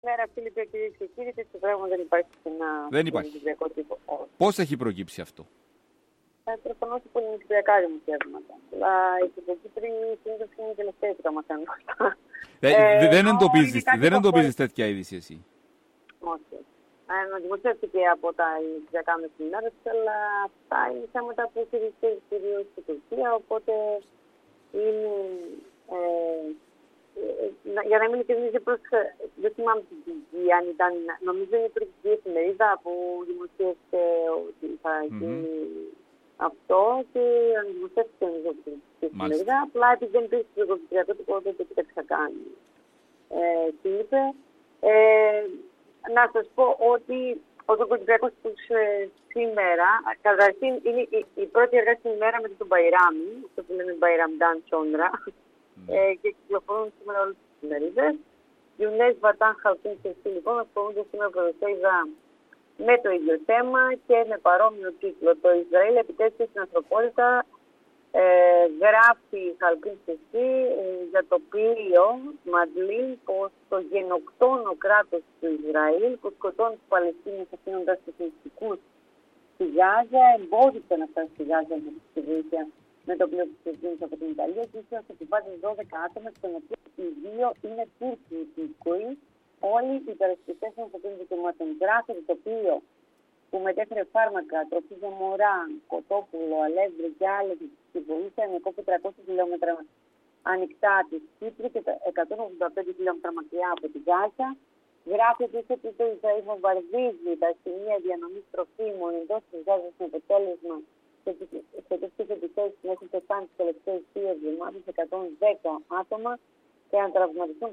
Μέρα, Φίλιππε, κυρίες και κύριοι, τέτοιο πράγμα δεν υπάρχει Δεν υπάρχει. τύπο. Πώς έχει προκύψει αυτό? Προφανώς οι πολυνηπιακά δημοσιεύματα. Αλλά οι Κυπροκύπροι συνήθως είναι οι τελευταίοι που τα μαθαίνουν αυτά. Δεν εντοπίζεις τέτοια είδηση εσύ? Όχι. Δημοσιεύτηκε από τα ηλεκτρικά μεσημέρες, αλλά αυτά είναι θέματα που χειριστεί κυρίως στην Τουρκία, οπότε είναι... για να μην ειλικρινής, δεν θυμάμαι την πηγή, αν ήταν, νομίζω είναι η τουρκική εφημερίδα που δημοσίευσε ότι θα γίνει αυτό και αν δημοσιεύτηκε νομίζω από την τουρκική εφημερίδα, απλά επειδή δεν υπήρχε το κυπριακό τύπο, δεν το τι θα κάνει. Τι είπε. Να σας πω ότι ο κυπριακός τύπος σήμερα, καταρχήν είναι η πρώτη εργάσιμη μέρα μετά τον Μπαϊράμι, αυτό που λένε Μπαϊραμντάν Τσόντρα, και κυκλοφορούν σήμερα όλες τις εφημερίδες. Γιουνές Βατάν Χαλκίν και εσύ λοιπόν ασχολούνται σήμερα πρωτοσέλιδα με το ίδιο θέμα και με παρόμοιο τίτλο. Το Ισραήλ επιτέθηκε στην ανθρωπότητα, γράφει Χαλκίν και εσύ για το πλοίο Μαντλίν πως το γενοκτόνο κράτος του Ισραήλ που σκοτώνει τους Παλαιστίνιους αφήνοντας τους μυστικούς στη Γάζα εμπόδισε να φτάσει στη Γάζα με τη βοήθεια με το πλοίο της Εθνικής από την Ιταλία και ίσως επιβάζει 12 άτομα, των οποίων οι δύο είναι Τούρκοι υπήκοοι, όλοι οι υπερασπιστές των ανθρωπίνων δικαιωμάτων. Γράφεται το πλοίο που μετέφερε φάρμακα, τροφή για μωρά, κοτόπουλο, αλεύρι και άλλες στη βοήθεια με κόπο 300 χιλιόμετρα ανοιχτά της Κύπρου και 185 χιλιόμετρα μακριά από την Γάζα. Γράφεται ότι το Ισραήλ βομβαρδίζει τα σημεία διανομής τροφίμων εντός της Γάζας με αποτέλεσμα σε τέτοιες επιθέσεις που έχουν πεθάνει τις τελευταίες 2 εβδομάδες 110 άτομα και να τραυματιστούν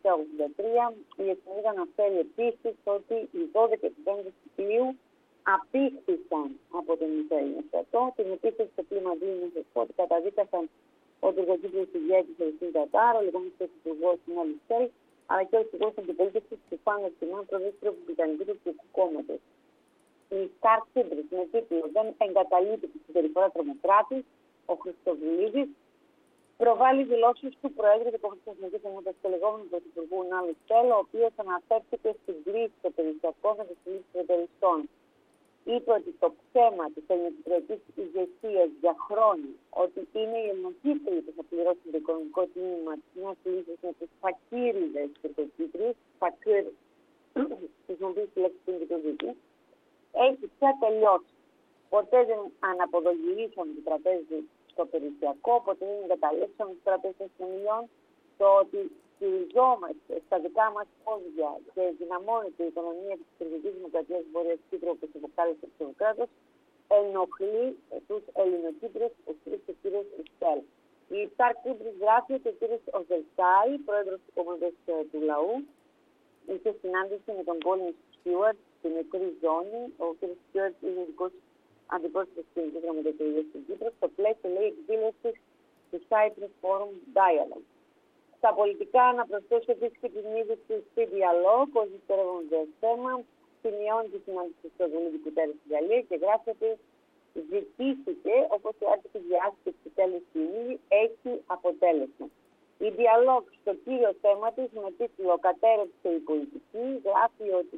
583. Η εφημερίδα αναφέρει επίσης ότι οι 12 επιβέντες του πλοίου απήχθησαν από τον Ισραηλινό στρατό. Την επίθεση στο πλοίο Μαντλίν ότι καταδίκασαν ο τουρκοκύπριος ηγέτης Ελσίν Τατάρ, ο λεγόμενος πρωθυπουργός του Μολυσέλ, αλλά και ο υπουργός αντιπολίτευσης του Φάνο Τιμάν, προδίστρια του Βρυτανικού Τουρκικού Κόμματος. Η Σταρ Κύπρης με τίτλο «Δεν εγκαταλείπει τη συμπεριφορά τρομοκράτη», ο Χριστοβουλίδης προβάλλει δηλώσεις του Προέδρου του Κόμματος της Εθνικής Ενότητας του λεγόμενου Πρωθυπουργού Νάλου Στέλο, ο οποίος αναφέρθηκε στην κρίση των περιουσιακών με τη συλλήψη των τελιστών. Είπε ότι το ψέμα της ελληνοκυπριακής ηγεσίας για χρόνια ότι είναι η Ελληνοκύπροι που θα πληρώσουν το οικονομικό τίμημα της μιας λύσης με τους φακύριδες Τουρκοκύπριους, φακύρ, χρησιμοποιήσει τη λέξη στην Τουρκική, έχει πια τελειώσει. Ποτέ δεν αναποδογυρίσαμε το τραπέζι στο περιουσιακό, ποτέ δεν εγκαταλείψαμε το τραπέζι των συνομιλιών. Το ότι στηριζόμαστε στα δικά μας πόδια και δυναμώνεται η οικονομία της Τουρκικής Δημοκρατίας της Βόρειας Κύπρου, όπως αποκάλυψε το κράτος, ενοχλεί τους Ελληνοκύπριους, ο κ. Ιστέλ. Η Σταρ Κύπρης γράφει ότι ο κ. Οζελτάη, πρόεδρος του Κόμματος του Λαού, είχε συνάντηση με τον Κόλιν Στιούαρτ στην νεκρή ζώνη. Ο κ. Στιούαρτ είναι ειδικός αντιπρόσωπος της Κοινωνικής Γραμματείας στην Κύπρο, στο πλαίσιο λέει εκδήλωσης του Cyprus Forum Dialogue. Στα πολιτικά, να προσθέσω επίσης και την είδηση στη διαλόγου, ως δευτερεύοντα θέμα, σημειώνει τη συνάντηση στο Βουλή του Κουτέρη στη Γαλλία και γράφει ότι ζητήθηκε, όπως η άτυπη διάσκεψη τέλος του Ιουνίου, έχει αποτέλεσμα. Η διαλόγου στο κύριο θέμα της, με τίτλο «Κατέρευσε η πολιτική», γράφει ότι,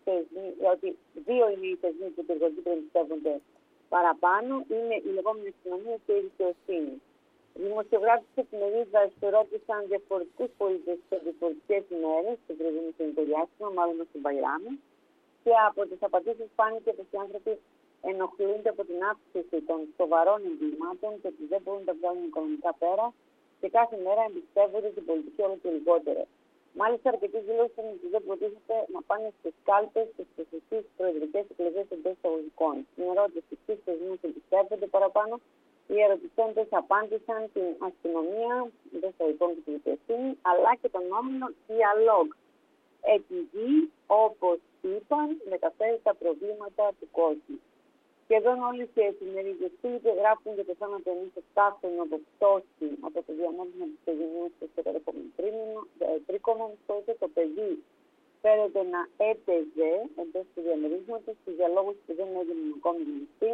ότι 2 είναι οι θεσμοί που τουρκοκύπροι εμπιστεύονται παραπάνω, είναι η λεγόμενη αστυνομία και η δικαιοσύνη. Οι δημοσιογράφοι της εφημερίδας ρώτησαν διαφορετικούς πολίτες σε διαφορετικές ημέρες, στο προηγούμενο συνολικό διάστημα, μάλλον στον Μπαϊράμι, και από τις απαντήσεις φάνηκε πως οι άνθρωποι ενοχλούνται από την αύξηση των σοβαρών εγκλημάτων και ότι δεν μπορούν να τα βγάλουν οικονομικά πέρα και κάθε μέρα εμπιστεύονται την πολιτική όλο και λιγότερο. Μάλιστα, αρκετοί δήλωσαν ότι δεν προτίθεται να πάνε στις κάλπες στις προσεχείς προεδρικές εκλογές εντός εισαγωγικών. Στην ερώτηση ποιους θεσμούς εμπιστεύονται παραπάνω, οι ερωτηθέντες απάντησαν την αστυνομία, εντός εισαγωγικών και τη δικαιοσύνη, αλλά και τον νόμιμο διαλόγ. Επειδή, όπως είπαν, μεταφέρει τα προβλήματα του κόσμου. Σχεδόν όλες οι εφημερίδες Φίλιππε γράφουν για το θέμα του ενός εκτάφτων από πτώση από το διαμόρφωμα της οικογένειας στο επόμενο τρίκομο, τότε το παιδί φέρεται να έπαιζε εντός του διαμερίσματος στους διαλόγους που δεν έγιναν ακόμη γνωστοί.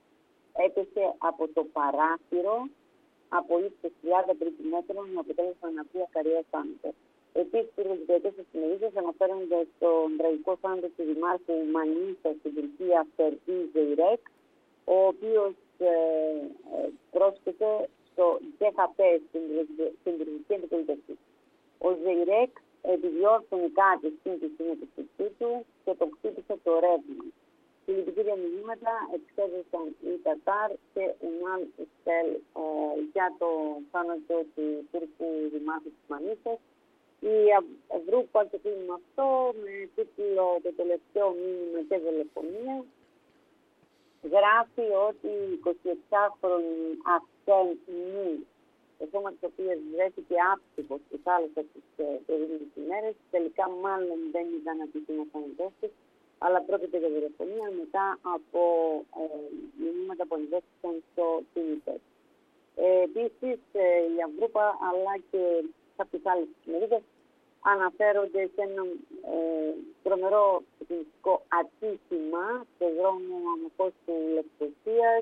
Έπεσε από το παράθυρο από ύψος 30 περίπου μέτρων με αποτέλεσμα να πει ακαρία θάνατο. Επίσης, οι εργατικές εφημερίδες αναφέρονται στον τραγικό θάνατο του δημάρχου Μανίσα στην Τουρκία, Φερδί Ζεϊρέκ, ο οποίος πρόσθεσε στο ΔΕΧΑΠΕ στην τουρκική αντιπολίτευση. Ο Ζεϊρέκ επιδιόρθωνε κάτι στην συνέντευξή του και το χτύπησε το ρεύμα. Συλληπιτήρια μηνύματα εξέδωσαν οι Τατάρ και η Ναλ Ιστέλ για το θάνατο του Τούρκου δημάρχου της Μανίσας. Η Ευρώπη το κλείνει αυτό με τίτλο «Το τελευταίο μήνυμα και δολοφονία». Γράφει ότι η 26χρονη Αφτέν Νου, το σώμα της οποίας βρέθηκε άψυχο στη θάλασσα τις προηγούμενες ημέρες, τελικά μάλλον δεν ήταν ατυχήμα θάνατός της, αλλά πρόκειται για δολοφονία μετά από μηνύματα που ανεβάστηκαν στο Twitter. Επίσης, η Αυρούπα αλλά και κάποιες άλλες εφημερίδες αναφέρονται σε ένα τρομερό κινητικό ατύχημα στο δρόμο Αμοχώς του Λευκοσίας.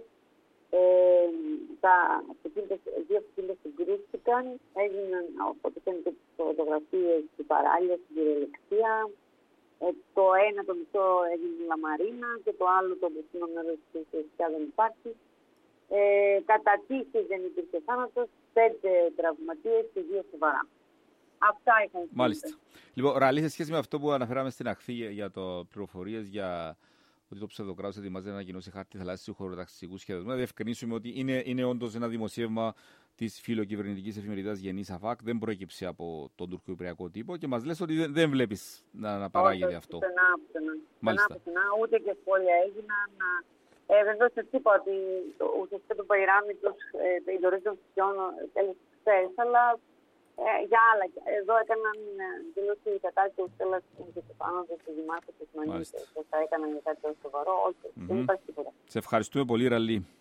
Δύο αυτοκίνητα συγκρούστηκαν, έγιναν από φαίνεται τις φωτογραφίες του παράλια στην κυριολεξία. Το ένα το μισό έγινε λαμαρίνα και το άλλο το μισό μέρος του φυσικά δεν υπάρχει. Κατά τύχη δεν υπήρχε θάνατος, 5 τραυματίες και 2 σοβαρά. Αυτά είχαν. Μάλιστα. Λοιπόν, Ραλή, σε σχέση με αυτό που αναφέραμε στην αρχή για το πληροφορίες για ότι το ψευδοκράτος ετοιμάζεται να ανακοινώσει χάρτη θαλάσσιου χωροταξικού σχεδιασμού, να διευκρινίσουμε ότι είναι όντως ένα δημοσίευμα της φιλοκυβερνητικής εφημερίδας Γενής ΑΦΑΚ, δεν προέκυψε από τον τουρκοϊπριακό τύπο και μας λες ότι δεν βλέπεις να παράγεται αυτό. Μάλιστα. Ούτε και σχόλια έγιναν. Βεβαίως σας είπα ότι ουσιαστικά το Παϊράμι τους ειδωρεί των φυσιών τέλος χθες, αλλά για άλλα. Εδώ έκαναν δηλώσει οι κατάρτιοι τέλος και το πάνω του δημάρχου της Μανίσας. Θα έκαναν κάτι σοβαρό. Όχι, δεν υπάρχει τίποτα. Σε ευχαριστούμε πολύ, Ραλή.